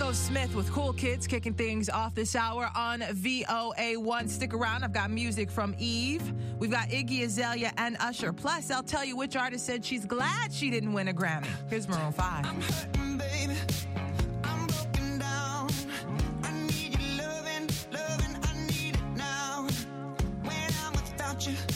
Marco Smith with Cool Kids kicking things off this hour on VOA1. Stick around. I've got music from Eve. We've got Iggy Azalea and Usher. Plus, I'll tell you which artist said she's glad she didn't win a Grammy. Here's Maroon 5. I'm hurting, baby. I'm broken down. I need your loving. I need it now. When I'm without you.